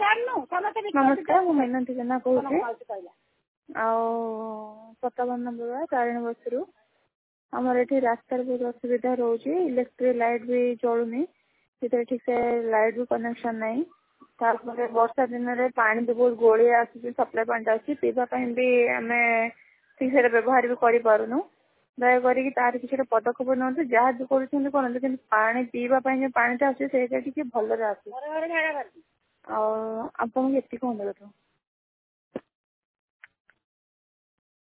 नमस्कार मु मिनती जेना कहूँ सतावन नंबर तारिणी बस्ती आमर ये रास्तार बहुत असुविधा रोचे इलेक्ट्रिक लाइट भी चलुनी ठीक से लाइट भी कनेक्शन नहीं वर्षा दिन में पानी भी बहुत गोलिया आस सप्लाई पानी आस पीवाई भी आम ठीक से व्यवहार भी करूँ दयाकोरी तार किसी पदक्षेप नियंतु जहाँ भी करूँ करूँ कि पानी पीवाई जो पानी आस भल आस आपको ये अनुरोध।